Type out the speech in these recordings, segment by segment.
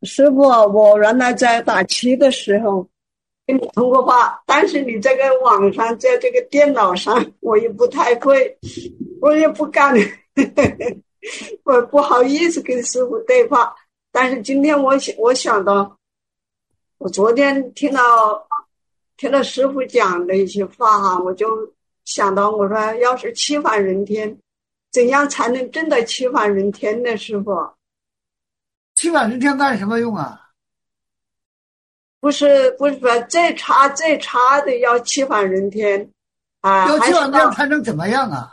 师傅，我原来在打七的时候跟你通过话，但是你这个网上在这个电脑上，我也不太会，我也不敢，我不好意思跟师傅对话。但是今天我想到，我昨天听到师傅讲的一些话哈，我就想到我说，要是七法人天，怎样才能真的七法人天呢？师傅？ 七法人天干什么用啊？ 不是说最差的要七法人天啊， 要七法人天还是要才能怎么样啊？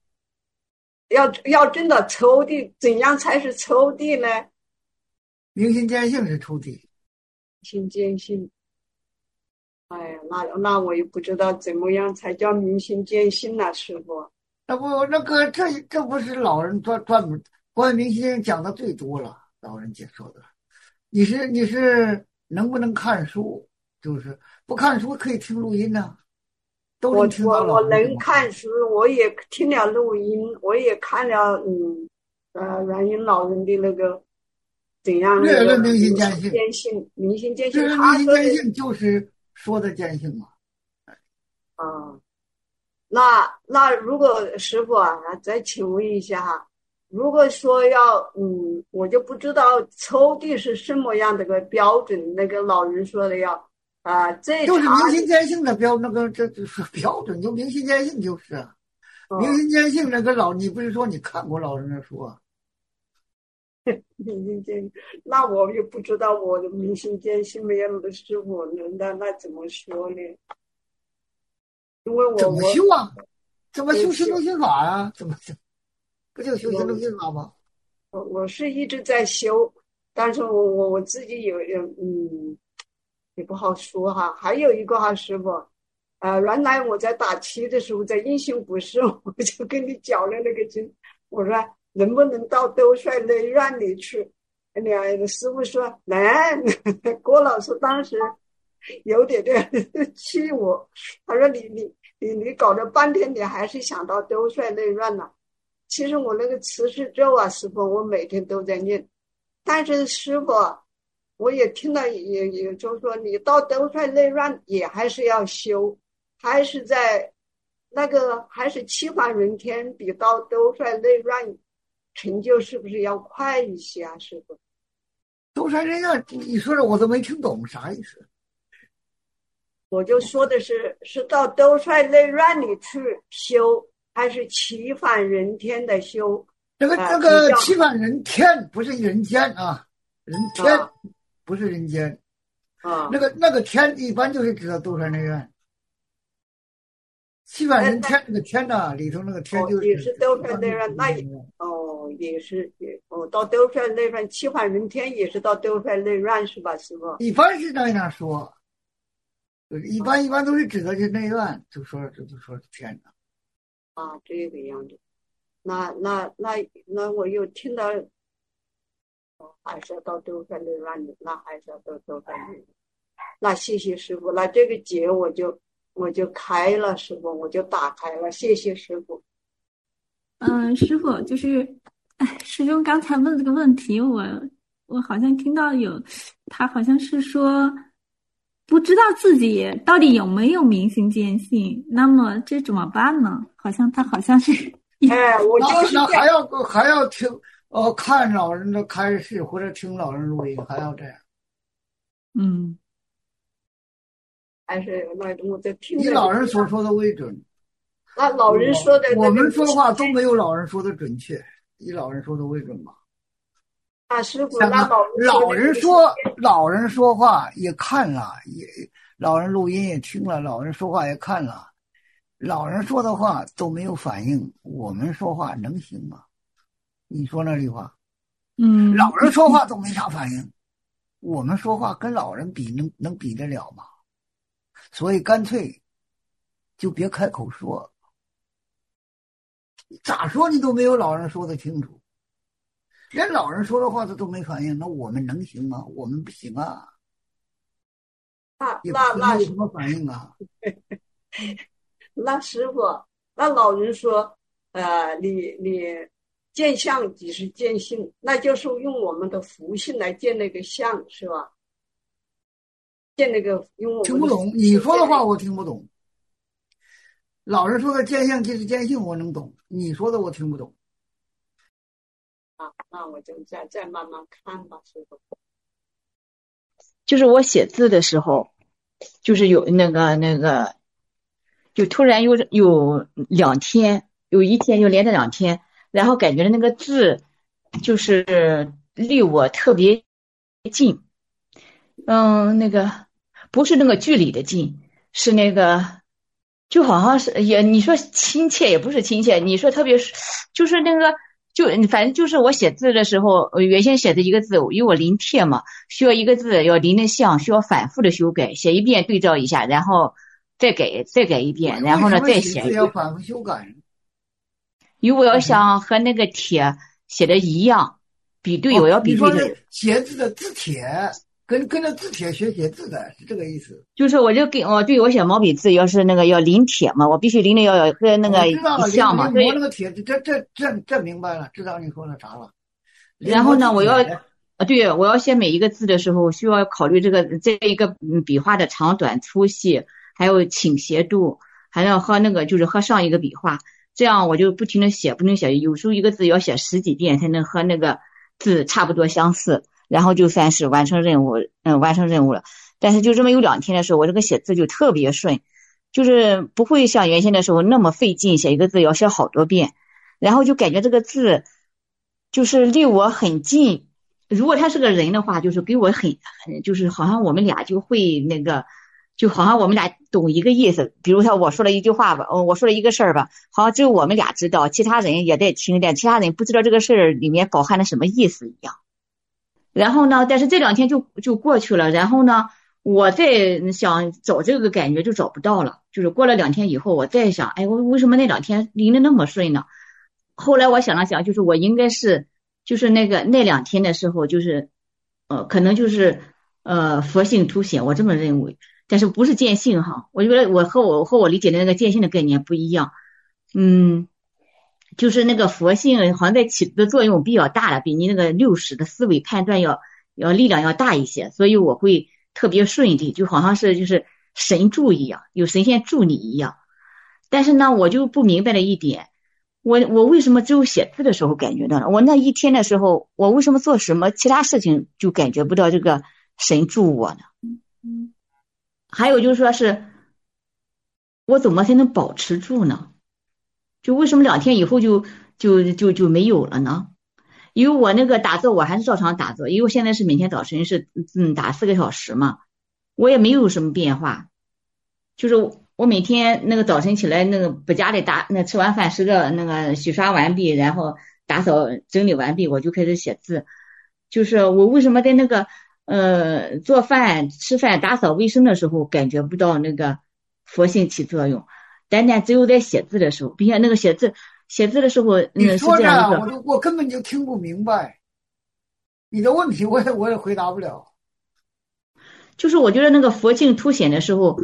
要真的抽地，怎样才是抽地呢？ 明心见性是出地。 心见性。哎呀，那我也不知道怎么样才叫明心见性呢，师傅。 那不那个这不是老人专门关于明心讲的最多了，老人解说的。你是能不能看书？就是不看书可以听录音呢、都我能听到老我我能人怎么说。 看书，我也听了录音，我也看了阮英老人的那个怎样那个略论明心明心见性， 见性，明心见性， 略论明心他说的见性就是说的见性嘛。 啊。那如果师傅啊，再请问一下哈，如果说要我就不知道抽屉是什么样的个标准，那个老人说的要最就是差明心的见性的那个这是标准，就明心见性就是啊。明哦， 心见性那个你不是说你看过老人的书啊？ 明心见，那我也不知道我的明心见性没有的师傅，那怎么说呢？因为怎么我修啊？怎么修心修中心法啊？怎么修？不就修心中我心法吗？ 我是一直在修，但是我自己也不好说哈。还有一个哈，师傅，原来我在打七的时候，在印性不是，我就跟你讲了那个经，我说能不能到兜率内院里去？师傅说能。郭老师当时有点气我，他说你搞了半天，你还是想到兜率内院呢。其实我那个慈氏咒啊，师傅，我每天都在念。但是师傅，我也听到也就是说，你到兜率内院也还是要修，还是在那个还是七法人天比到兜率内院成就是不是要快一些啊，师傅？ 舟山人家，你说的我都没听懂啥意思。 我就说的是到兜率内院里去修，还是七法人天的修？比较这个七法人天不是人间啊，人天啊不是人间。 啊。 那个天一般就是指的舟山内院。七法人那天这个天呐、里头那个天就是也是兜率一般就是内院，那也也是到兜率内院，七法人天也是到兜率内院是吧，师傅？ 一般是这样说，就是一般都是指的是内院，就说是天的。 这个样子。那我又听到，还是要到兜率内院的，那还是要到兜率内院。那谢谢师傅，那这个结我就开了，师傅我就打开了，谢谢师傅。 师傅，就是，哎，师兄刚才问这个问题，我好像听到他好像是说，不知道自己到底有没有明心见性，那么这怎么办呢？他好像是， 哎，我那就是这样。 还要听看老人的开示或者听老人录音，还要这样。 嗯还是那我在听以着。 老人所说的为准。 那老人说的那个我们说话都没有老人说的准确，以老人说的为准吧。 师傅， 像啊， 那老人说话也看了，老人录音也听了，老人说话也看了，老人说的话都没有反应，我们说话能行吗？你说那句话，老嗯人说话都没啥反应，我们说话跟老人比能比得了吗？所以干脆就别开口说，咋说你都没有老人说的清楚。连老人说的话他都没反应，那我们能行吗？我们不行啊， 那也不那那可能有什么反应啊。 那师傅，那老人说，你见相即是见性，那就是用我们的福性来见那个相，是吧？见那个用我们听不懂你说的话，我听不懂。老人说的见相即是见性，我能懂；你说的我听不懂。 啊，那我就再慢慢看吧，师傅。 就是我写字的时候，就是有那个，就突然有2天，有一天就连着2天，然后感觉那个字就是离我特别近，那个不是那个距离的近，是那个就好像是你说亲切也不是亲切，你说特别就是那个。就反正就是我写字的时候，原先写的一个字，因为我临帖嘛，需要一个字要临的像，需要反复的修改，写一遍对照一下，然后再改一遍，然后呢再写。 为什么要反复修改？ 因为我要想和那个帖写的一样，比对，我要比对的。 写字的字帖跟着字帖学写字的是这个意思。 就是我就对我写毛笔字，要是那个要临帖嘛，我必须临的要和那个一像嘛。 对，那个帖子，这明白了，知道你说的啥了。 然后呢，我要写每一个字的时候，需要考虑这一个笔画的长短粗细，还有倾斜度，还要和那个就是和上一个笔画，这样我就不停的写，有时候一个字要写10几遍才能和那个字差不多相似，然后就算是完成任务了。但是就这么有2天的时候，我这个写字就特别顺，就是不会像原先的时候那么费劲，写一个字要写好多遍，然后就感觉这个字就是离我很近。如果他是个人的话，就是给我很就是好像我们俩就会那个，就好像我们俩懂一个意思。比如说我说了一句话吧，我说了一个事儿吧，好像只有我们俩知道，其他人也在听，但其他人不知道这个事儿里面饱含了什么意思一样。然后呢，但是这2天就过去了，然后呢，我再想找这个感觉就找不到了。就是过了2天以后，我再想，哎，我为什么那2天临得那么顺呢？后来我想了想，就是我应该是就是那2天的时候，就是可能就是佛性凸显，我这么认为。但是不是见性哈，我觉得我和我理解的那个见性的概念不一样。就是那个佛性好像在起的作用比较大了，比你那个60的思维判断要力量要大一些，所以我会特别顺利，就好像是就是神助一样，有神仙助你一样。但是呢，我就不明白了一点，我为什么只有写字的时候感觉到了？我那1天的时候，我为什么做什么其他事情就感觉不到这个神助我呢？还有就是说是我怎么才能保持住呢？就为什么2天以后就没有了呢？因为我那个打坐我还是照常打坐，因为我现在是每天早晨是打4个小时嘛，我也没有什么变化。就是我每天那个早晨起来那个把家里吃完饭那个洗刷完毕，然后打扫整理完毕，我就开始写字。就是我为什么在那个做饭、吃饭、打扫卫生的时候感觉不到那个佛性起作用？单只有在写字的时候，并且那个写字的时候， 你说这样我根本就听不明白你的问题，我也回答不了。 就是我觉得那个佛性凸显的时候，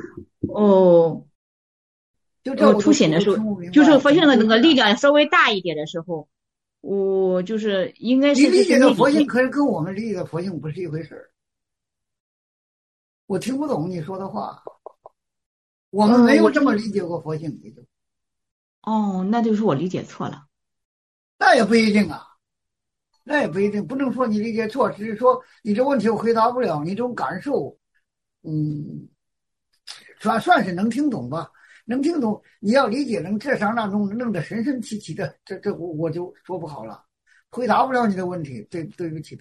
凸显的时候，就是佛性的那个力量稍微大一点的时候，我就是应该是你理解的佛性，可是跟我们理解的佛性不是一回事儿。我听不懂你说的话。我们没有这么理解过佛性。 那就是我理解错了。 那也不一定啊，不能说你理解错，只是说你这问题我回答不了，你这种感受，算是能听懂吧，能听懂。你要理解能这上那种弄得神神奇奇的，这我就说不好了，回答不了你的问题，对不起。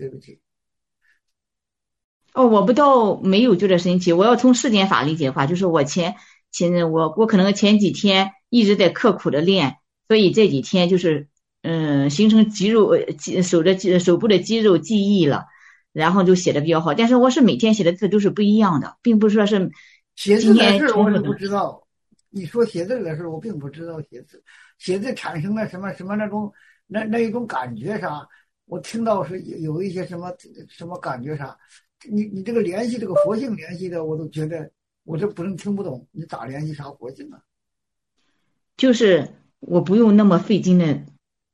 我不到没有觉得神奇，我要从世间法理解的话，就是我我可能前几天一直在刻苦的练，所以这几天就是形成手部的肌肉记忆了，然后就写的比较好。但是我是每天写的字都是不一样的，并不是说是写字的事我是不知道。你说写字的事我并不知道写字产生了什么那种那一种感觉啥，我听到是有一些什么感觉啥。你这个联系这个佛性联系的，我都觉得我这不能听不懂，你咋联系啥佛性啊？ 就是我不用那么费劲的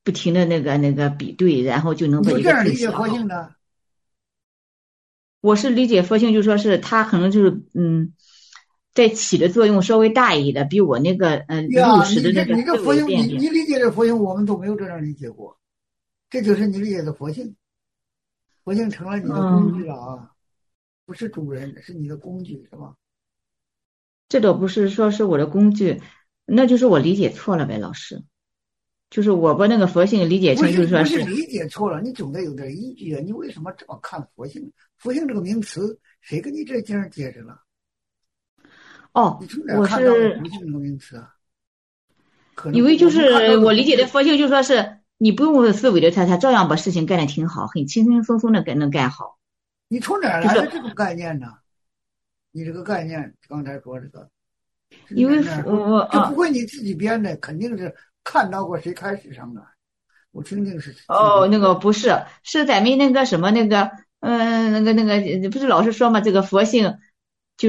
不停的那个比对，然后就能把你就一个这样理解字写好。 佛性的？ 我是理解佛性，就说是它可能就是在起的作用稍微大一点的，比我那个入呀， 时的那个你这更佛性，你为便利。 你理解的佛性，我们都没有这样理解过，这就是你理解的佛性。佛性成了你的工具嗯， 了啊，不是主人，是你的工具，是吧？ 这倒不是说是我的工具，那就是我理解错了呗，老师。就是我把那个佛性理解不成就是说是是不是理解错了，你总得有点依据啊！你为什么这么看佛性？佛性这个名词，谁跟你这样解释了？ 哦， 你从哪我看到的是佛性这个名词啊？可能不， 以为就我们看到是我理的不是。 解的佛性，就说是你不用思维的他照样把事情干得挺好，很轻轻松松的能干好。 你从哪儿就是来的这种概念呢？你这个概念，刚才说这个是因为哪儿说？这不会你自己编的，肯定是看到过谁开始上的。我听听是自己那说的。 个不是，是咱们那个什么那个，不是老是说嘛，这个佛性就是，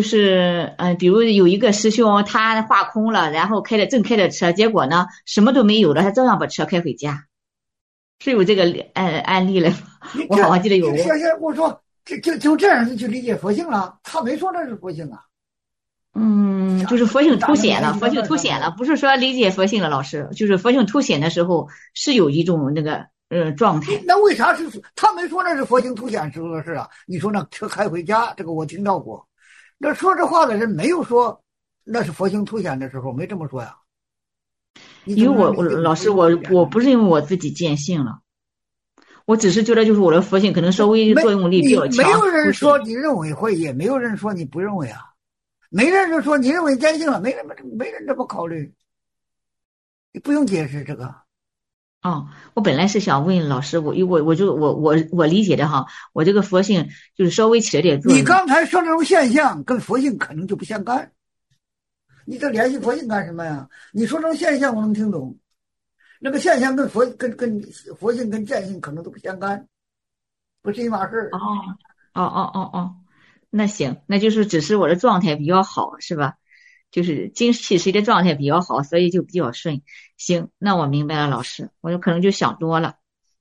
比如有一个师兄他画空了，然后正开着车，结果呢什么都没有了，他照样把车开回家，是有这个案例了。 你我好像记得有过。 先我说，就这样去理解佛性了？他没说那是佛性啊。 就是佛性咋能凸显了， 联系到佛性那上头？ 凸显了，不是说理解佛性了，老师，就是佛性凸显的时候是有一种那个状态。 那为啥是他没说那是佛性凸显时候的事啊？你说那车开回家，这个我听到过。那说这话的人没有说那是佛性凸显的时候，没这么说呀。你怎因为么能理解老师， 佛性凸显呢？ 我不是因为我自己见性了，我只是觉得就是我的佛性可能稍微没， 作用力比你较强， 没有人凸显。 说你认为会，也没有人说你不认为啊。没人就说你认为坚信了，没人这么考虑，你不用解释这个。 哦，我本来是想问老师，我理解的哈，我这个佛性就是稍微起了点作你用。 刚才说这种现象跟佛性可能就不相干，你这联系佛性干什么呀？你说这种现象我能听懂，那个现象跟佛性跟见性可能都不相干，不是一码事哦儿。 哦，那行，那就是只是我的状态比较好，是吧？就是精气神的状态比较好，所以就比较顺。行，那我明白了，老师，我有可能就想多了。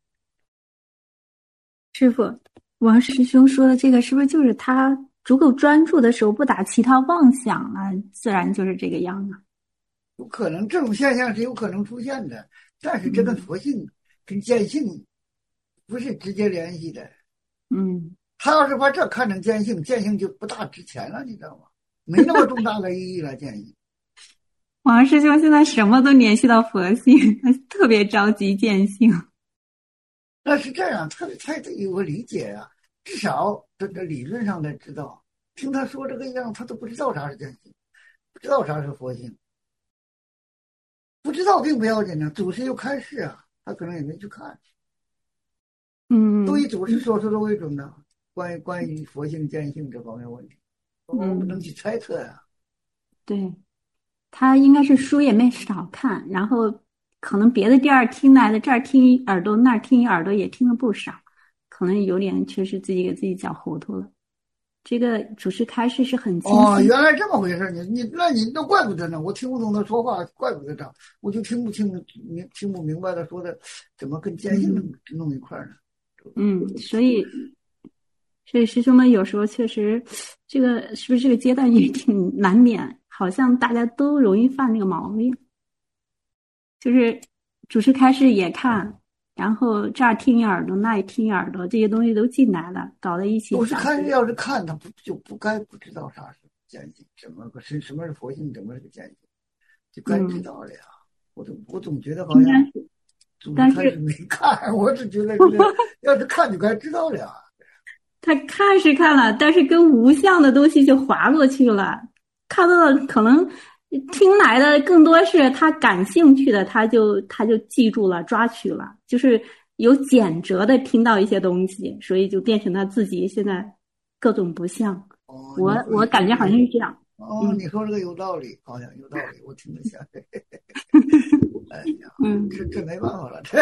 师傅，王师兄说的这个是不是就是他足够专注的时候不打其他妄想啊，自然就是这个样啊？ 有可能这种现象是有可能出现的，但是这跟佛性跟见性不是直接联系的。 嗯， 他要是把这看成见性，见性就不大值钱了，你知道吗？没那么重大的意义了，见性。 王师兄现在什么都联系到佛性，他特别着急见性。 那是这样，他得有个理解啊，至少这理论上的知道。听他说这个样，他都不知道啥是见性，不知道啥是佛性，不知道并不要紧呢。祖师又开示啊，他可能也没去看，都以祖师所说的为准的。关于佛性见性这方面问题，我们不能去猜测呀。 对，他应该是书也没少看，然后可能别的地儿听来的，这儿听一耳朵，那儿听一耳朵，也听了不少，可能有点确实自己给自己讲糊涂了。这个主持开示是很清晰。 哦，原来这么回事，你那怪不得呢，我听不懂他说话，怪不得这样，我就听不明白他说的怎么跟见性弄一块呢？ 所以师兄们有时候确实，这个是不是这个阶段也挺难免，好像大家都容易犯那个毛病，就是主持开示也看，然后这儿听一耳朵，那里听一耳朵，这些东西都进来了，搞在一起。 主持开示要是看，他不该不知道啥是见性，什么是佛性，什么是见性，就该知道了呀。我总觉得好像主持开示没看，我只觉得这个要是看就该知道了呀。 他看是看了，但是跟无相的东西就划过去了，看到的可能听来的更多是他感兴趣的，他就记住了，抓取了，就是有简折的听到一些东西，所以就变成他自己现在各种不像。我感觉好像是这样。 你说这个有道理，好像有道理，我听得下。哎呀，这没办法了，这。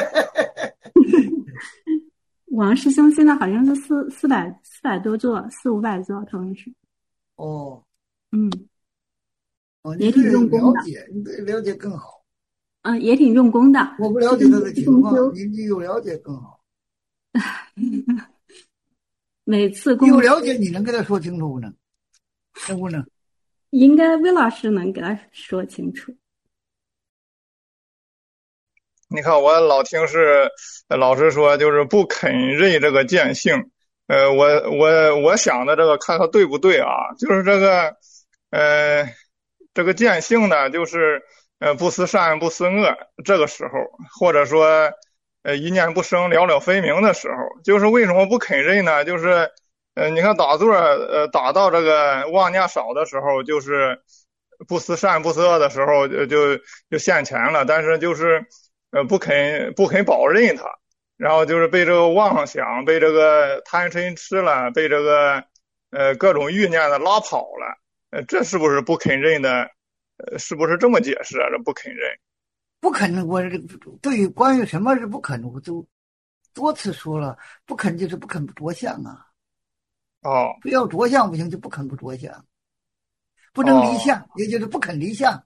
王师兄现在好像是四百多座，400-500座，好像是。 哦， 也挺用功的。 你对了解更好。 也挺用功的。 我不了解他的情况，你有了解更好。 每次你有了解，你能跟他说清楚不能？能不能？ 应该魏老师能给他说清楚。 你看，我老听是老师说，就是不肯认这个见性。我想的这个，看看对不对啊？就是这个见性呢，就是不思善不思恶，这个时候，或者说一念不生了了分明的时候，就是为什么不肯认呢？就是你看打坐打到这个妄念少的时候，就是不思善不思恶的时候就现前了，但是就是不肯保认它，然后就是被这个妄想，被这个贪嗔痴了，被这个各种欲念的拉跑了，这是不是不肯认的？是不是这么解释啊？这不肯认， 不肯，我对于关于什么是不肯，我都多次说了，不肯就是不肯不着相啊。 哦， 非要着相不行，就不肯不着相，不能离相，也就是不肯离相。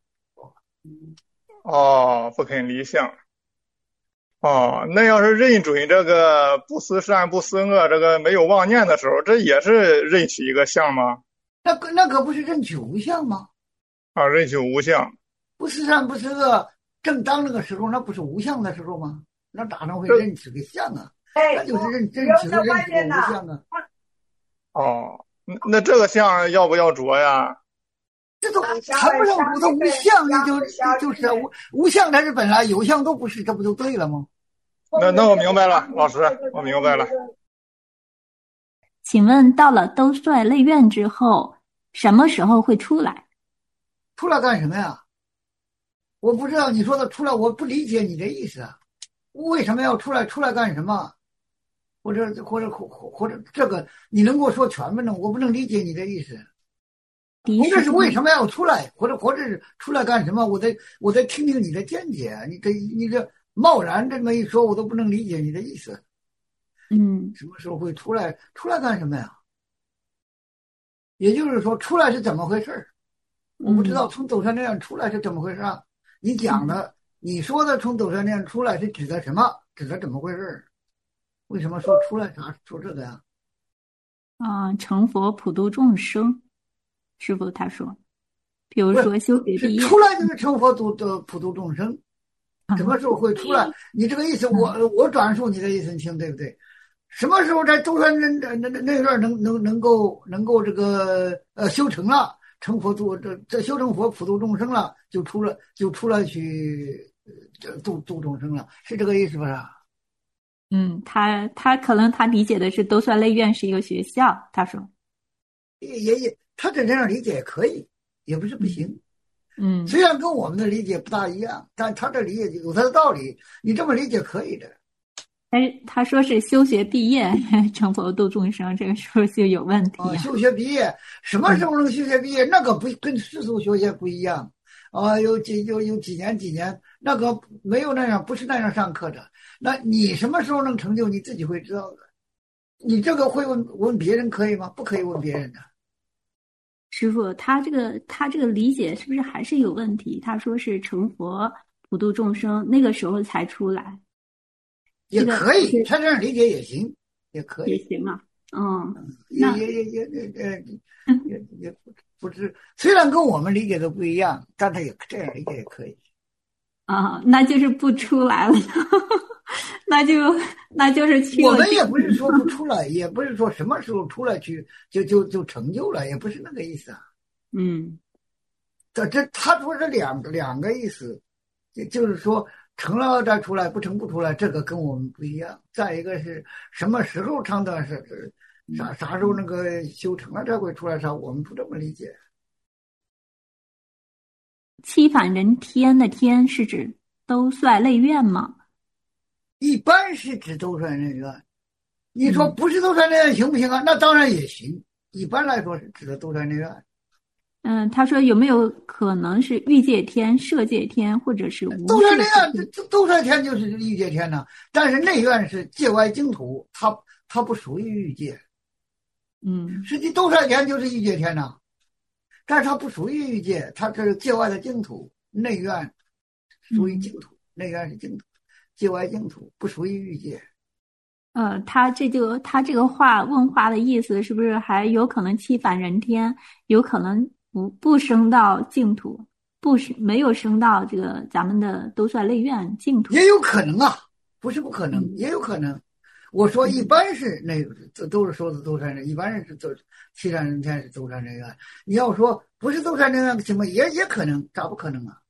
哦，不肯离相。哦，那要是认准这个不思善不思恶，这个没有妄念的时候，这也是认起一个相吗？ 那可不是认取无相吗？ 啊，认取无相。 不思善不思恶，正当那个时候，那不是无相的时候吗？那咋能会认取个相啊？那就是认取个无相啊。 哦，那这个相要不要着呀？ 这都谈不上着，它无相，就是无相，它是本来有相都不是，这不就对了吗？ 那我明白了，老师，我明白了。 请问到了兜率内院之后，什么时候会出来？ 出来干什么呀？我不知道你说的出来，我不理解你的意思啊。为什么要出来？出来干什么？或者这个，你能给我说全不能？我不能理解你的意思。你这是为什么要出来？或者是出来干什么？我再听听你的见解。你这贸然这么一说，我都不能理解你的意思。什么时候会出来？出来干什么呀？也就是说，出来是怎么回事？我不知道从斗山那样出来是怎么回事啊？你讲的，你说的从斗山那样出来是指的什么？指的怎么回事？为什么说出来啥说这个呀？ 成佛普度众生，师父他说，比如说修学毕业， 出来就是成佛普度众生。什么时候会出来？你这个意思，我转述你的意思，你听对不对？什么时候在兜山那段能够这个修成了，成佛这修成佛普度众生了，就出来去度众生了，是这个意思吧？ 他可能他理解的是兜率内院是一个学校，他说， 他这样理解也可以，也不是不行。虽然跟我们的理解不大一样，但他的理解有他的道理，你这么理解可以的。 但是他说是修学毕业成佛度众生，这个是不是就有问题修学毕业什么时候能修学毕业？那个不跟世俗学业不一样有几年，那个没有那样，不是那样上课的。那你什么时候能成就，你自己会知道的。你这个会问别人可以吗？不可以问别人的。 师父，他这个理解是不是还是有问题？他说是成佛普度众生，那个时候才出来， 也可以，他这样理解也行，也可以， 也行啊。 也不是，虽然跟我们理解的不一样，但他也这样理解也可以。 那就是不出来了，那就是去了。 我们也不是说不出来，也不是说什么时候出来去就成就了，也不是那个意思啊。他说是两个意思，就是说成了再出来，不成不出来，这个跟我们不一样。再一个是什么时候成的，是啥时候那个修成了才会出来，我们不这么理解。 七反人天的天是指兜率内院吗？ 一般是指兜率内院。你说不是兜率内院行不行啊？那当然也行。一般来说是指的兜率内院。 他说有没有可能是欲界天、色界天，或者是无兜率内院？兜率天就是欲界天呢，但是内院是界外净土，它不属于欲界。实际兜率天就是欲界天呐，但是它不属于欲界，它是界外的净土。内院属于净土，内院是净土，界外净土，不属于欲界。 他这个问话的意思是不是还有可能欺反人天，有可能不升到净土，没有升到这个咱们的兜率内院净土？ 也有可能啊，不是不可能，也有可能。我说一般是那都是说的兜率人，一般人是欺善人天是兜率内院。你要说不是兜率内院的情况，也可能，咋不可能啊？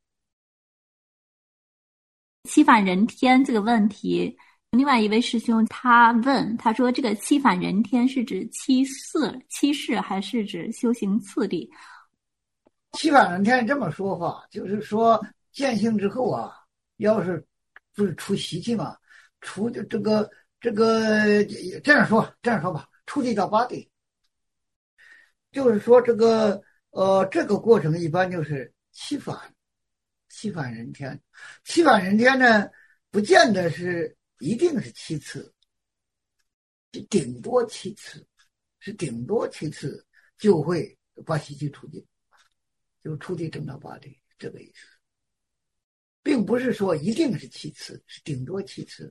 欺反人天这个问题，另外一位师兄他说这个欺反人天是指欺世还是指修行次第？ 欺反人天这么说话，就是说见性之后啊，要是不是出习气嘛，出这个这样说吧，出地到八地，就是说这个过程一般就是欺反人天。欺反人天呢，不见得是一定是七次，顶多七次就会把习气出尽，就出地正到八地，这个意思，并不是说一定是七次，是顶多七次。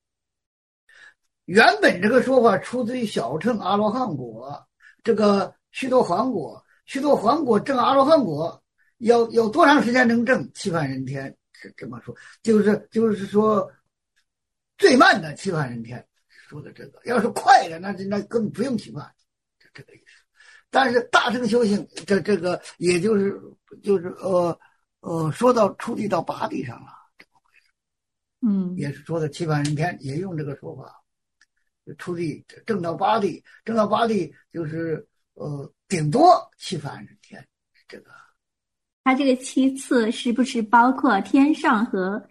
原本这个说法出自于小乘阿罗汉果，这个须多洹果证阿罗汉果要多长时间能证？欺反人天是这么说，就是说最慢的欺反人天说的这个，要是快的那根本不用欺犯，这个意思。但是大乘修行这个也就是说到出地到八地上了，也是说的欺反人天，也用这个说法。出地正到八地就是顶多欺反人天，这个。 他这个七次是不是包括天上和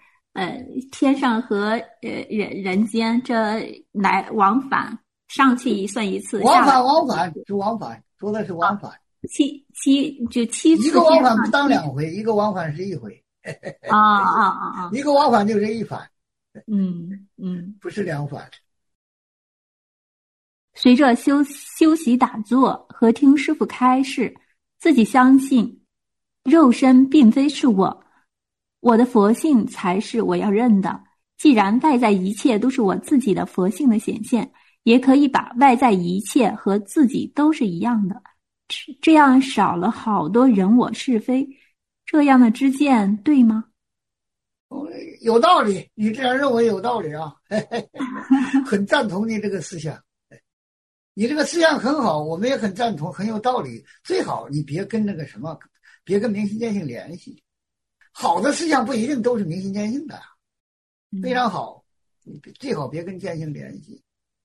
人间这来往返？上去一算一次， 往返是往返，说的是往返。 七次， 一个往返不当两回，一个往返是一回。一个往返就是一返。不是两返。 随着修习打坐和听师父开示，自己相信肉身并非是我的佛性才是我要认的。既然外在一切都是我自己的佛性的显现，也可以把外在一切和自己都是一样的，这样少了好多人我是非。这样的知见对吗？ 有道理，你这样认为有道理啊，很赞同你这个思想。你这个思想很好，我们也很赞同，很有道理。最好你别跟别跟明心见性联系。好的思想不一定都是明心见性的，非常好，你最好别跟见性联系。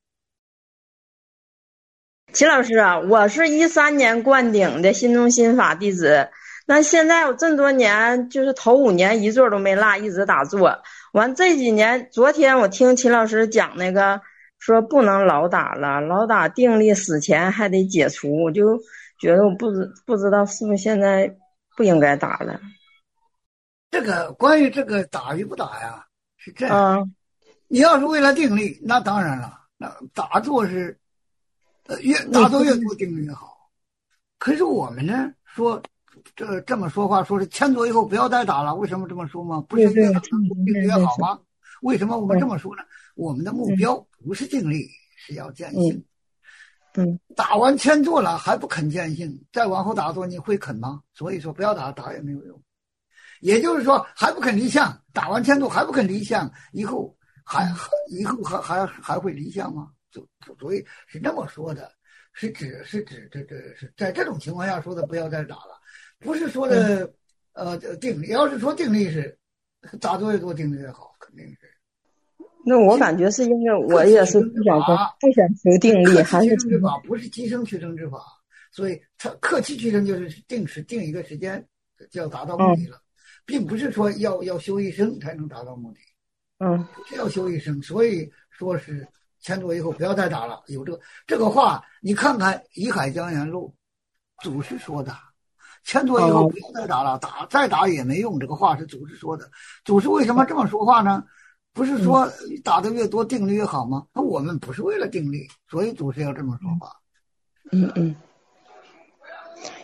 齐老师啊，我是13年灌顶的心中心法弟子，那现在我这么多年，就是头5年一坐都没落，一直打坐。完这几年，昨天我听秦老师讲那个。说不能老打了，老打定力死前还得解除，我就觉得我不知道是不是现在不应该打了。 这个关于这个打与不打呀，是这样。你要是为了定力，那当然了，那打坐是打坐越多定力越好。可是我们呢说这么说话，说是1000坐以后不要再打了，为什么这么说吗？不是越打定力越好吗？为什么我们这么说呢？我们的目标不是定力，是要见性。打完1000坐了还不肯见性，再往后打坐你会肯吗？所以说不要打也没有用。也就是说还不肯离相，打完1000坐还不肯离相，以后还会离相吗？所以是这么说的，是指是在这种情况下说的不要再打了，不是说的定力。要是说定力是打坐越多定力越好，肯定是。 那我感觉是因为我也是不想求定力，还是之法不是即生取生之法，所以它克期取生就是定一个时间就要达到目的了，并不是说要修一生才能达到目的。不是要修一生，所以说是1000坐以后不要再打了。有这个话，你看看《怡海江言录》，祖师说的，1000坐以后不要再打了，再打也没用。这个话是祖师说的。祖师为什么这么说话呢？不是说打得越多定力越好吗？那我们不是为了定力，所以祖师要这么说话。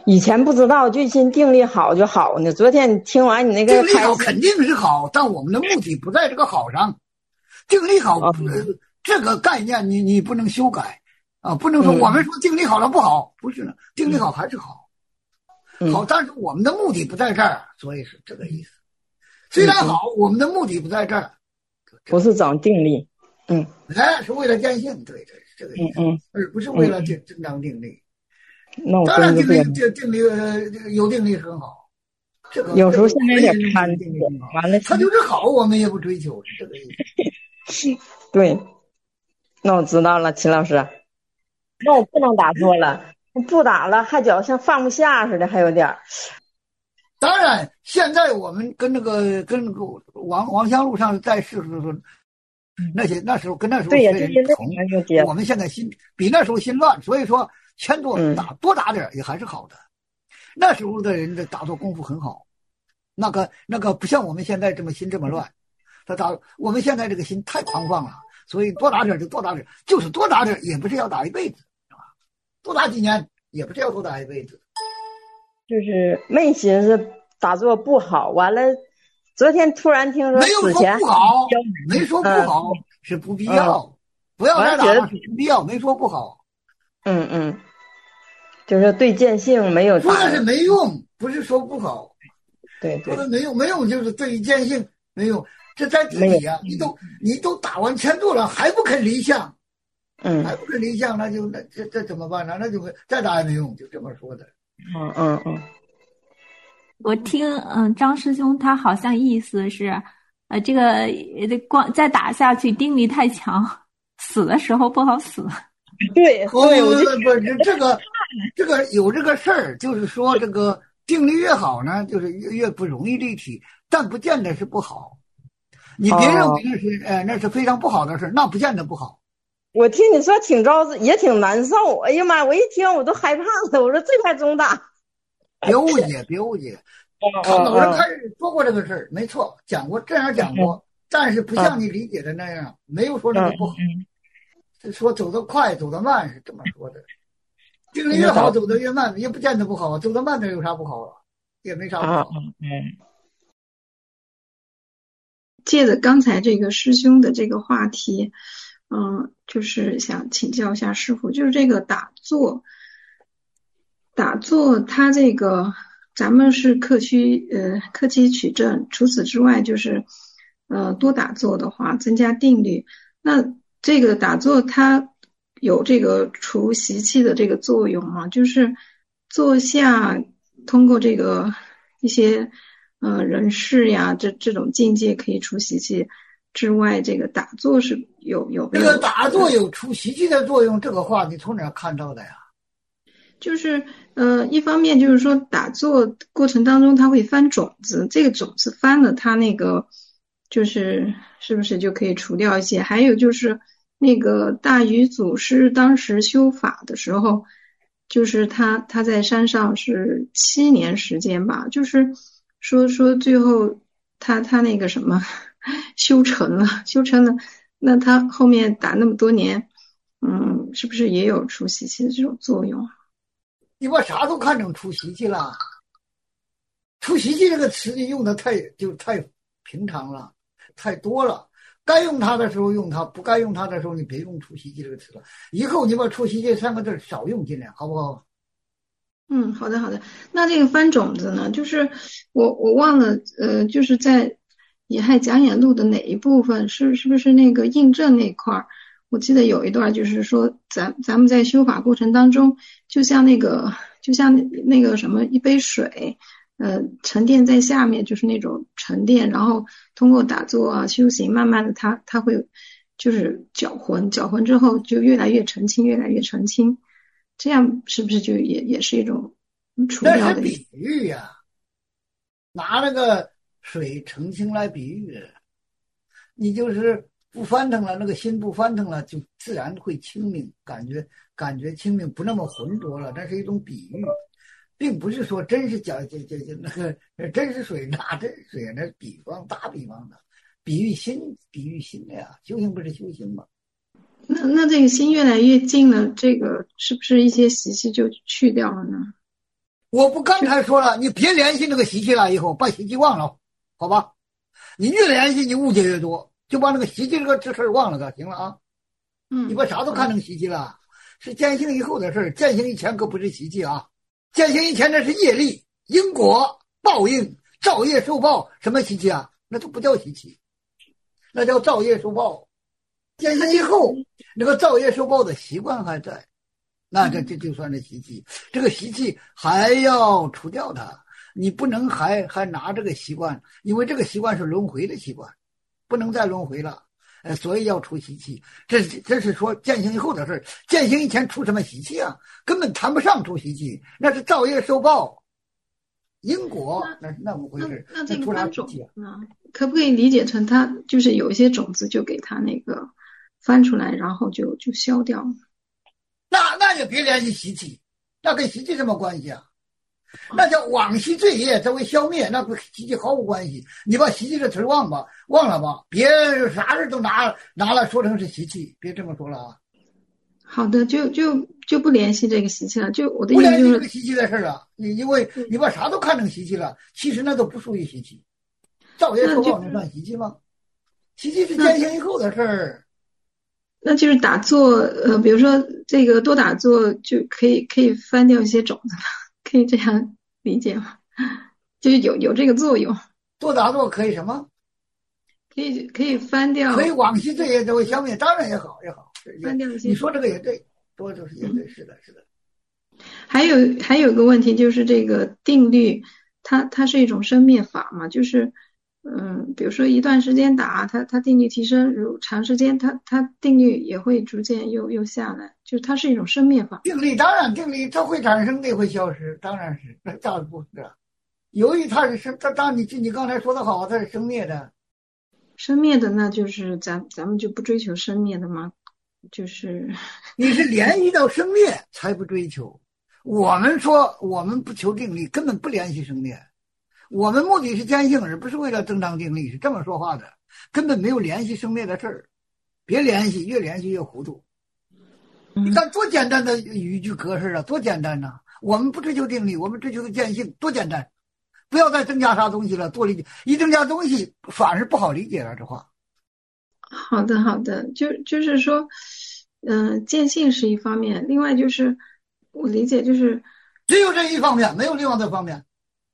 以前不知道，就心定力好就好呢。昨天你听完你那个定力好肯定是好，但我们的目的不在这个好上。定力好，这个概念你不能修改啊，不能说我们说定力好了不好，不是呢，定力好还是好，好，但是我们的目的不在这儿，所以是这个意思。虽然好，我们的目的不在这儿， 不是长定力， 是为了见性，对，这个意思，而不是为了增长定力。当然定力有定力很好，这个有时候现在有点贪，完了他就是好，我们也不追求，是这个意思。 对，那我知道了，秦老师，那我不能打坐了，不打了还觉像放不下似的，还有点。 当然，现在我们跟那个王香路上在世的时候，那时候跟那时候学人不同，我们现在比那时候心乱，所以说钱多打点也还是好的。那时候的人的打坐功夫很好，那个不像我们现在这么心这么乱。我们现在这个心太狂放了，所以多打点就多打点，就是多打点也不是要打一辈子，是吧？多打几年也不是要多打一辈子。 就是没寻思打坐不好，完了，昨天突然听说死前没有说不好，没说不好，是不必要，不要再打了，是不必要，没说不好。 就是对见性没有打。 说的是没用，不是说不好。 对， 说的没用就是对于见性没用。这在自己啊，你都打完1000度了，还不肯离相，还不肯离相，那这怎么办呢？那就再打也没用，就这么说的。 我听张师兄他好像意思是，这个光再打下去定力太强，死的时候不好死。 对， 不这个有这个事儿，就是说这个定力越好呢，就是越不容易立体，但不见得是不好。你别认为那是非常不好的事，那不见得不好。 我听你说挺着急，也挺难受。哎呀妈，我一听我都害怕了。我说这才中打。 别误解。老人开始说过这个事儿，没错，这样讲过，但是不像你理解的那样，没有说那个不好。是说走得快，走得慢是这么说的。定力越好，走得越慢，也不见得不好。走得慢点有啥不好啊？也没啥不好。 借着刚才这个师兄的这个话题，就是想请教一下师父，就是这个打坐，它这个咱们是克期取证，除此之外就是多打坐的话增加定力。那这个打坐它有这个除习气的这个作用吗？就是坐下通过这个一些人事呀这种境界可以除习气之外，这个打坐是有这个打坐有除习气的作用，这个话你从哪看到的呀？ 就是一方面就是说打坐过程当中它会翻种子，这个种子翻了它那个就是是不是就可以除掉一些？还有就是那个大禹祖师当时修法的时候，就是他在山上是7年时间吧，就是说最后他那个什么修成了，那他后面打那么多年，是不是也有除习气的这种作用？ 你把啥都看成除习气了，除习气这个词你用的太平常了，太多了。该用它的时候用它，不该用它的时候你别用除习气这个词了。以后你把除习气3个字少用尽量，好不好？ 好的。那这个翻种子呢，就是我忘了，就是在野害讲演录的哪一部分是不是那个印证那块儿？我记得有一段就是说咱们在修法过程当中，就像那个什么一杯水，沉淀在下面，就是那种沉淀，然后通过打坐啊修行，慢慢的它会就是搅浑之后就越来越澄清，这样是不是就也是一种除掉的？ 那是比喻呀，拿那个水澄清来比喻，你就是不翻腾了，那个心不翻腾了，就自然会清明，感觉清明，不那么浑浊了。那是一种比喻，并不是说真是那个真是水，哪真是水？那是比方，打比方的，比喻心的呀。修行不是修行吗？ 那这个心越来越近了，这个是不是一些习气就去掉了呢？ 我不刚才说了，你别联系那个习气了，以后把习气忘了，好吧？你越联系，你误解越多，就把那个习气这事儿忘了它，行了啊。你把啥都看成习气了，是见性以后的事儿，见性以前可不是习气啊。见性以前那是业力、因果、报应、造业受报，什么习气啊？那都不叫习气，那叫造业受报。见性以后，那个造业受报的习惯还在，那这就算是习气。这个习气还要除掉它，你不能还拿这个习惯，因为这个习惯是轮回的习惯，不能再轮回了。所以要除习气，这是说见性以后的事儿。见性以前出什么习气啊？根本谈不上出习气，那是造业受报，因果那不回事。 那这个翻种呢，可不可以理解成他就是有一些种子就给他那个翻出来，然后就消掉了？ 那也别联系习气，那跟习气什么关系啊？那叫往昔罪业则为消灭，那跟习气毫无关系。你把习气这词忘了吧，别啥事都拿来说成是习气，别这么说了啊。 好的，就不联系这个习气了。就我的意不思就是联系这个习气的事了，因为你把啥都看成习气了，其实那都不属于习气。造业受报能算习气吗？习气是见性以后的事儿。 那就是打坐，比如说这个多打坐就可以翻掉一些种子了，可以这样理解吗？就是有这个作用。 多打坐可以什么？ 可以翻掉， 可以往昔罪业都会消灭，当然也好。 翻掉一些。 你说这个也对，多就是也对，是的。 还有个问题就是这个定律，它是一种生灭法嘛，就是。比如说一段时间打它定律提升，如长时间它定律也会逐渐又下来，就是它是一种生灭法。 定律它会产生的会消失，当然是，那倒不是。由于它是当你刚才说的好，它是生灭的。 生灭的那就是咱们就不追求生灭的吗？就是你是联系到生灭才不追求。我们说我们不求定律，根本不联系生灭。我们目的是见性，而不是为了增长定力，是这么说话的，根本没有联系生灭的事儿，别联系，越联系越糊涂。你看多简单的语句格式啊，多简单呐！我们不追求定力，我们追求的见性，多简单！不要再增加啥东西了，多理解。一增加东西，反而不好理解了。这话。 好的，就是说，见性是一方面，另外就是我理解就是只有这一方面，没有另外的方面。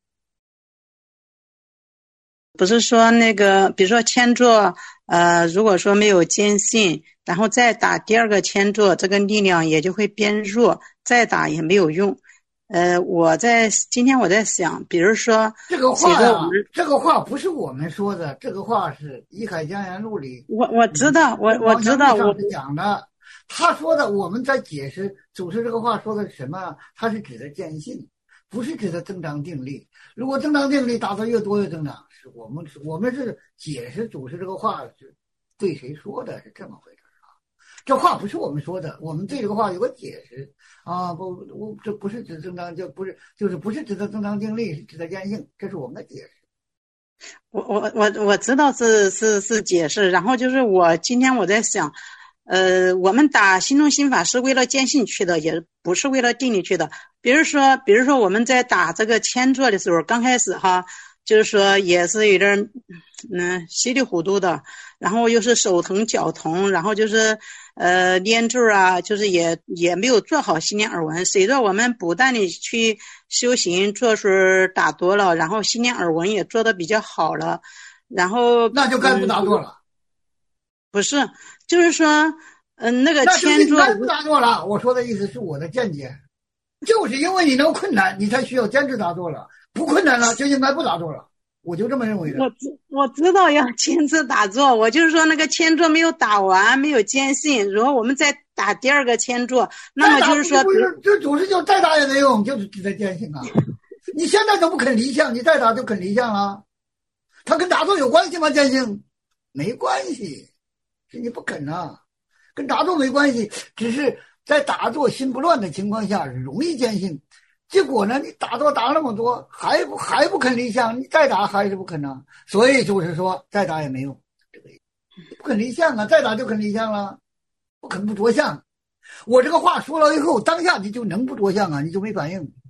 不是说那个，比如说千座，如果说没有坚信，然后再打第二个千座，这个力量也就会变弱，再打也没有用。今天我在想，比如说这个话呀，这个话不是我们说的，这个话是《一海江言录》里， 我知道，我知道， 我讲的。他说的，我们在解释祖师这个话说的是什么？他是指的见性，不是指的增长定力。如果增长定力打得越多越增长，我们是解释祖师这个话是对谁说的，是这么回事啊？这话不是我们说的，我们对这个话有个解释啊，这不是指增长，不是指的增长定力，是指的见性，这是我们的解释。 我知道是解释，然后就是今天我在想。我们打心中心法是为了见性去的，也不是为了定力去的。比如说我们在打这个千座的时候，刚开始哈，就是说也是有点稀里糊涂的，然后又是手疼脚疼，然后就是念咒啊，就是也没有做好心念耳闻。随着我们不断的去修行，做时打多了，然后心念耳闻也做得比较好了，然后那就该不打坐了。 不是，就是说，那个千座不打坐了。我说的意思是我的见解，就是因为你能困难，你才需要坚持打坐了。不困难了，就应该不打坐了。我就这么认为的。 我知道要坚持打坐，我就是说那个千座没有打完，没有坚信，然后我们再打第二个千座，那么就是说， 这祖师就再打也没用，就是只在坚信啊。你现在都不肯离相，你再打就肯离相了。它跟打坐有关系吗？坚信没关系。是你不肯啊，跟打坐没关系，只是在打坐心不乱的情况下容易坚信。结果呢，你打坐打那么多，还不肯离相，你再打还是不肯啊。所以就是说，再打也没用，这个不肯离相啊，再打就肯离相了，不肯不着相。我这个话说了以后，当下你就能不着相啊，你就没反应。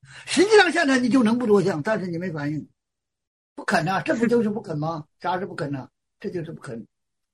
实际上现在你就能不着相，但是你没反应，不肯啊，这不就是不肯吗？啥是不肯呢？这就是不肯。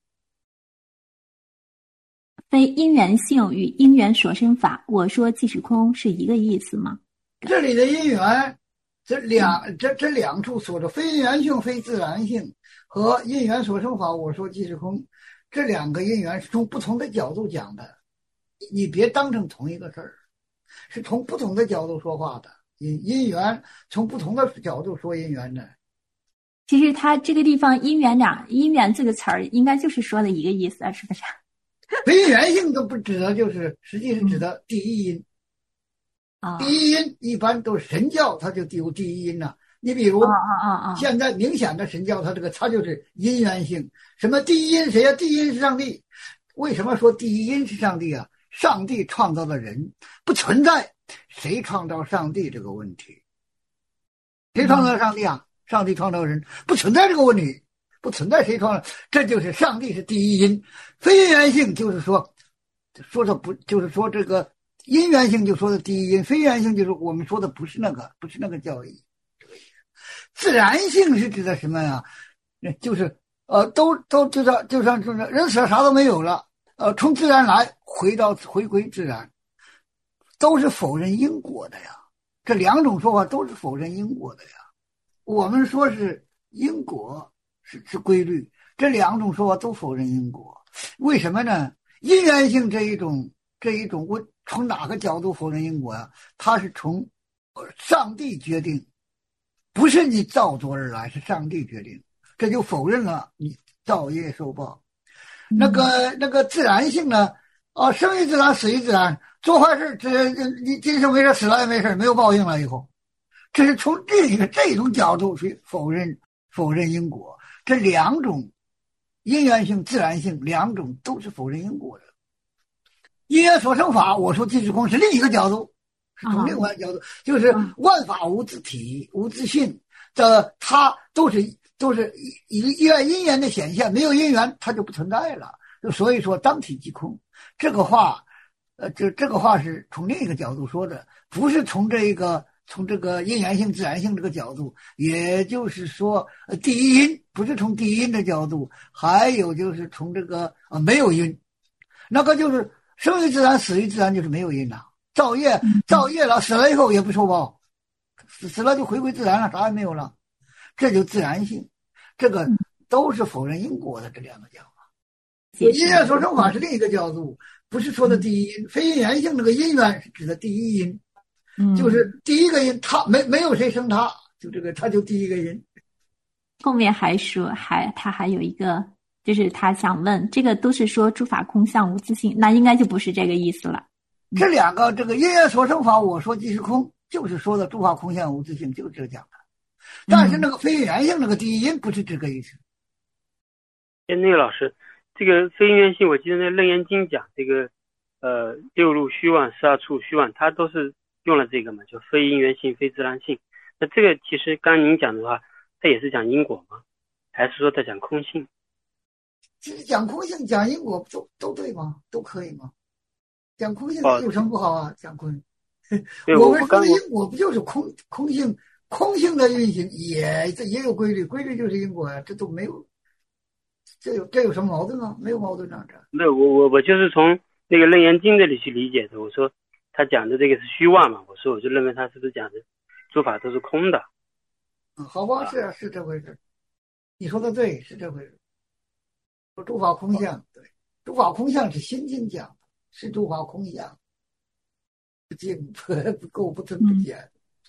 非因缘性与因缘所生法，我说即是空是一个意思吗？ 这里的因缘，这两处说的非因缘性、非自然性和因缘所生法，我说即是空，这两个因缘是从不同的角度讲的，你别当成同一个事儿，是从不同的角度说话的。因缘从不同的角度说因缘的。 其实他这个地方因缘这个词儿，应该就是说的一个意思啊，是不是？ 非因缘性都不指的就是实际是指的第一因。第一因一般都是神教，它就有第一因呐。你比如现在明显的神教，它就是因缘性。什么第一因谁呀？第一因是上帝。为什么说第一因是上帝啊？上帝创造了人，不存在谁创造上帝这个问题。谁创造上帝啊？上帝创造人，不存在这个问题，不存在谁创造，这就是上帝是第一因。非因缘性就是说的不，就是说这个因缘性就说的第一因，非因缘性就是我们说的不是那个教义。自然性是指的什么呀？就是就像人死了啥都没有了，从自然来回归自然，都是否认因果的呀。这两种说法都是否认因果的呀。我们说是因果是规律，这两种说法都否认因果。为什么呢？因缘性这一种，我从哪个角度否认因果呀？它是从上帝决定，不是你造作而来，是上帝决定，这就否认了你造业受报。那个自然性呢？生于自然，死于自然，做坏事你今生没事，死了也没事，没有报应了以后。这是从这种角度去否认因果。这两种因缘性、自然性两种都是否认因果的。因缘所生法，我说即是空是另一个角度，是从另外一个角度，就是万法无自体、无自性，它都是因缘的显现，没有因缘它就不存在了。所以说当体即空，这个话是从另一个角度说的，不是从这个因缘性、自然性这个角度。也就是说，第一因不是从第一因的角度，还有就是从这个没有因，那个就是生于自然，死于自然，就是没有因了。造业了，死了以后也不受报，死了就回归自然了，啥也没有了，这就自然性。这个都是否认因果的这两个讲法。因缘所生法是另一个角度，不是说的第一因。非因缘性这个因缘是指的第一因。就是第一个因，他没有谁生他，就这个他就第一个因。 后面还说他还有一个，就是他想问，这个都是说诸法空相无自性，那应该就不是这个意思了。 这两个这个因缘所生法，我说即是空，就是说的诸法空相无自性，就是这讲的。但是那个非因缘性那个第一因不是这个意思。 那个老师，这个非因缘性，我记得那《楞严经》讲这个六入虚妄、12处虚妄，它都是用了这个嘛，就非因缘性、非自然性。那这个其实刚刚您讲的话，它也是讲因果吗？还是说它讲空性？ 其实讲空性、讲因果都对吗？都可以吗？讲空性有什么不好啊？讲空性，我们说的因果不就是空性的运行也有规律，规律就是因果呀，这都没有，这有什么矛盾吗？没有矛盾啊，这。 没有，我就是从那个《楞严经》这里去理解的。我说他讲的这个是虚妄嘛，我就认为他是不是讲的诸法都是空的？ 好吧，是这回事，你说的对，是这回事。说诸法空相，对，诸法空相是心经讲的，是诸法空相，不净不够不增不减。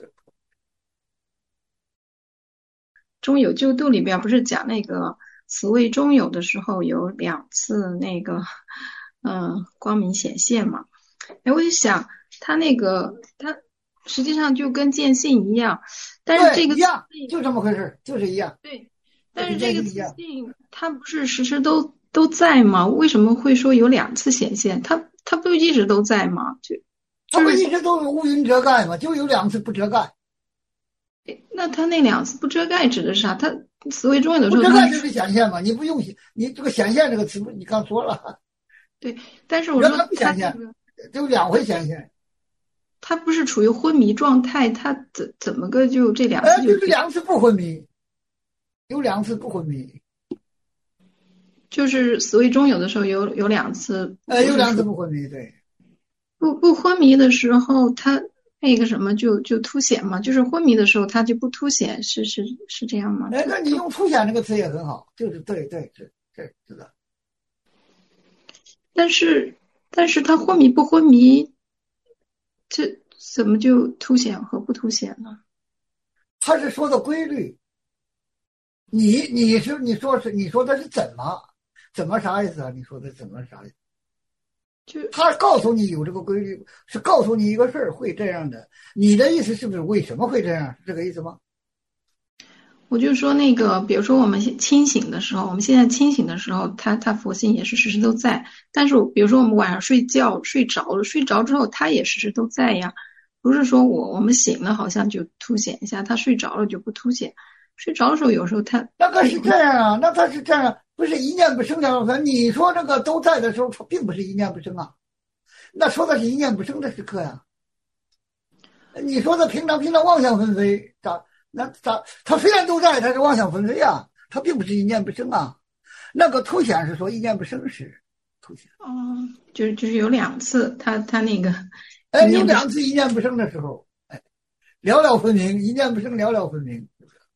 中有救度里边不是讲那个此谓中有的时候有2次那个光明显现嘛？我就想他实际上就跟见性一样，但是这个一样就这么回事，就是一样。 对，但是这个自性它不是时时都在吗？为什么会说有2次显现？它不一直都在吗？ 它不一直都有乌云遮盖吗？就有2次不遮盖。 那他那2次不遮盖指的是啥？他此谓中有的时候不遮盖就是显现嘛，你不用你这个显现这个词你刚说了。 对，但是我说它不显现，就2回显现。 他不是处于昏迷状态，他怎么个就这两次就是2次不昏迷，有2次不昏迷， 就是死为中有的时候有2次， 有2次不昏迷，对。 不昏迷的时候，他那个什么就凸显嘛，就是昏迷的时候他就不凸显，是这样吗？ 那你用凸显这个词也很好，就是对，是的。 但是他昏迷不昏迷，这怎么就凸显和不凸显呢？ 他是说的规律。你说的是怎么啥意思啊？你说的怎么啥意思？ 就他告诉你有这个规律，是告诉你一个事儿会这样的。你的意思是不是为什么会这样？是这个意思吗？ 我就说那个，比如说我们清醒的时候，我们现在清醒的时候，他佛性也是时时都在。但是比如说我们晚上睡觉睡着了，睡着之后他也时时都在呀。不是说我们醒了好像就凸显一下，他睡着了就不凸显。睡着的时候有时候他那个是这样啊，那他是这样，不是一念不生的。你说这个都在的时候，他并不是一念不生啊，那说的是一念不生的时刻呀。你说的平常妄想纷飞，他虽然都在，他是妄想纷飞啊，他并不是一念不生啊。那个凸显是说一念不生时凸显。 就是有2次，他那个有2次一念不生的时候，了了分明，一念不生了了分明。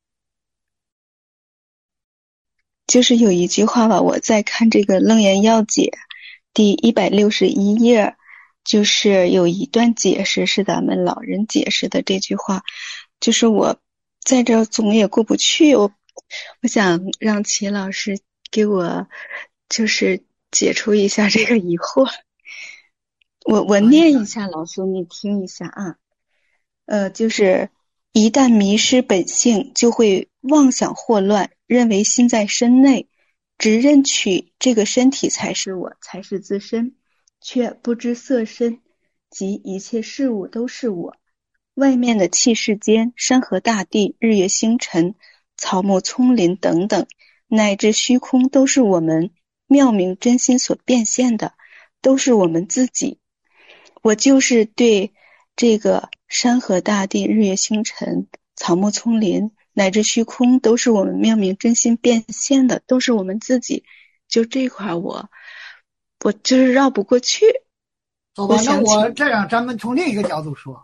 就是有一句话吧，我在看这个《楞严要解》第161页，就是有一段解释是咱们老人解释的这句话，就是我在这总也过不去，我想让齐老师给我就是解除一下这个疑惑。我念一下，老苏你听一下啊。就是一旦迷失本性，就会妄想惑乱，认为心在身内，只认取这个身体才是我，才是自身，却不知色身及一切事物都是我。外面的气世间，山河大地，日月星辰，草木丛林等等，乃至虚空，都是我们妙明真心所变现的，都是我们自己。我就是对这个山河大地、日月星辰、草木丛林乃至虚空，都是我们妙明真心变现的，都是我们自己。就这块我就是绕不过去。 好吧，那我这样，咱们从另一个角度说。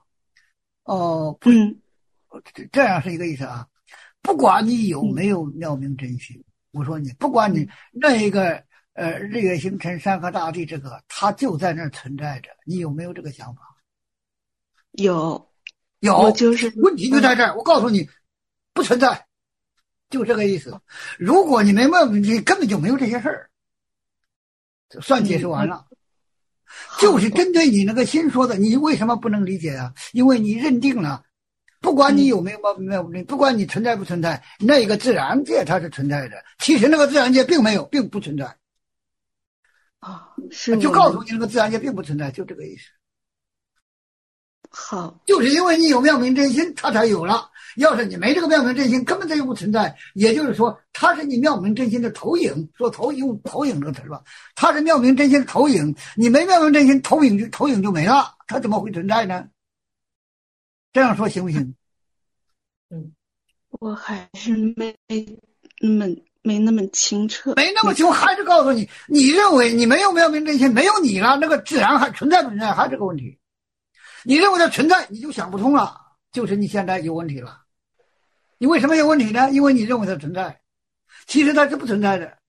这样是一个意思啊。不管你有没有妙明真心，我说你不管你那一个日月星辰、山河大地，这个它就在那儿存在着，你有没有这个想法？ 有， 就是问题就在这儿。我告诉你，不存在，就这个意思。如果你没问问题，根本就没有这些事儿，算解释完了。就是针对你那个心说的，你为什么不能理解啊？因为你认定了，不管你有没有不管你存在不存在，那个自然界它是存在的。其实那个自然界并不存在。 是就告诉你那个自然界并不存在，就这个意思。 好， 就是因为你有妙明真心，它才有了。要是你没这个妙明真心，根本它就不存在。也就是说，它是你妙明真心的投影。说投影这个词吧，它是妙明真心的投影。你没妙明真心，投影就没了，它怎么会存在呢？这样说行不行？ 我还是没那么清澈。 没那么清，还是告诉你，你认为你没有妙明真心，没有你了，那个自然还存在不存在，还是个问题。你认为它存在，你就想不通了，就是你现在有问题了。你为什么有问题呢？因为你认为它存在，其实它是不存在的。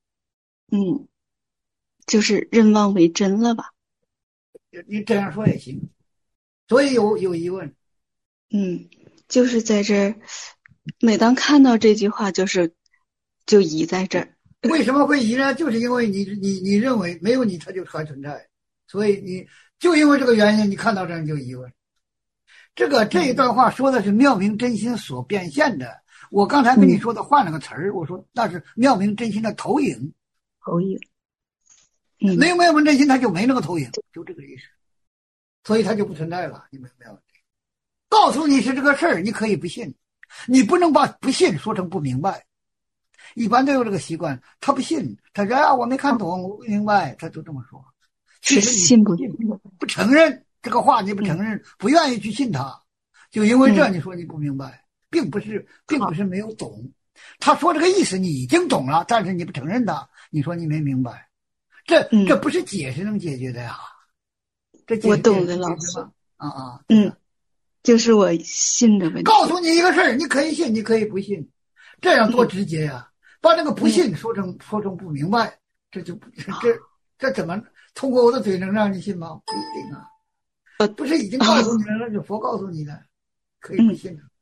就是认妄为真了吧？ 你这样说也行。所以有疑问。 就是在这儿，每当看到这句话，就疑在这儿。 为什么会疑呢？就是因为你认为没有你它就还存在，所以你就因为这个原因，你看到这儿你就疑问。这一段话说的是妙明真心所变现的。我刚才跟你说的换了个词儿，我说那是妙明真心的投影。没有妙明真心，它就没那个投影，就这个意思。所以它就不存在了。你明白吗？告诉你是这个事儿，你可以不信，你不能把不信说成不明白。一般都有这个习惯，他不信，他说我没看懂，我不明白，他就这么说。其实信不不承认， 这个话你不承认，不愿意去信他，就因为这你说你不明白，并不是没有懂。他说这个意思你已经懂了，但是你不承认他，你说你没明白，这不是解释能解决的呀。 我懂的，老师。就是我信的问题。 告诉你一个事儿，你可以信，你可以不信，这样多直接呀！把这个不信说成不明白，这怎么通过我的嘴能让你信吗？不一定啊。不是已经告诉你了，那就佛告诉你的，可以不信的。